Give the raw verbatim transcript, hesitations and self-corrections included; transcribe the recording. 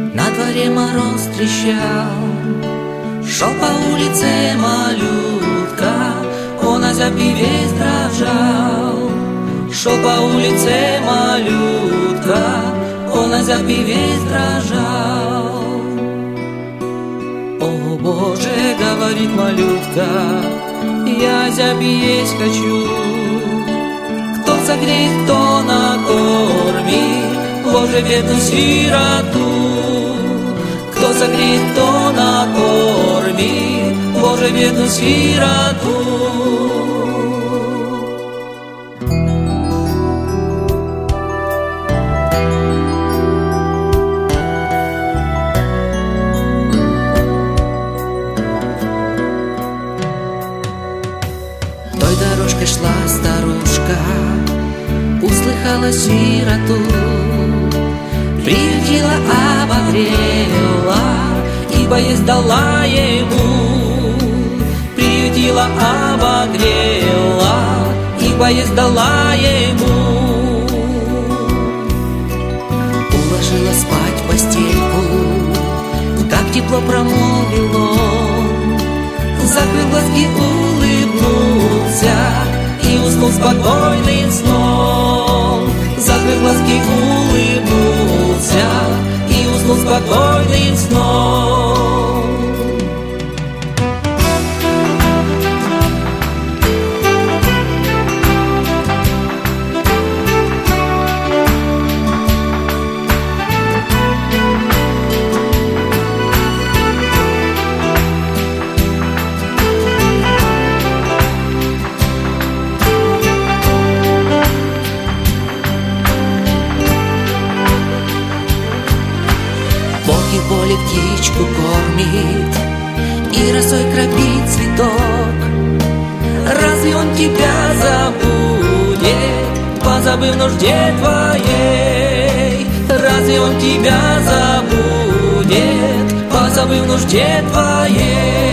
На дворе мороз трещал, шел по улице малютка, он озяб и весь дрожал. Шел по улице малютка, он озяб и весь дрожал. О Боже, говорит малютка, я озяб и есть хочу. Кто согреет, кто накормит, Боже, бедную сироту. Кто согреет, кто накормит, Боже, бедную сироту. Той дорожкой шла старушка, услыхала сироту, приютила, обогрела, ибо есть дала ему. Приютила, обогрела, ибо есть дала ему. Уложила спать в постельку, как тепло промолвил он, закрыл глазки, улыбнулся и уснул спокойным сном. Закрыл глазки, улыбнулся и уснул спокойным сном. Бог и поле птичку кормит и росой кропит цветок. Разве он тебя забудет, позабыв нужде твоей? Разве он тебя забудет, позабыв нужде твоей?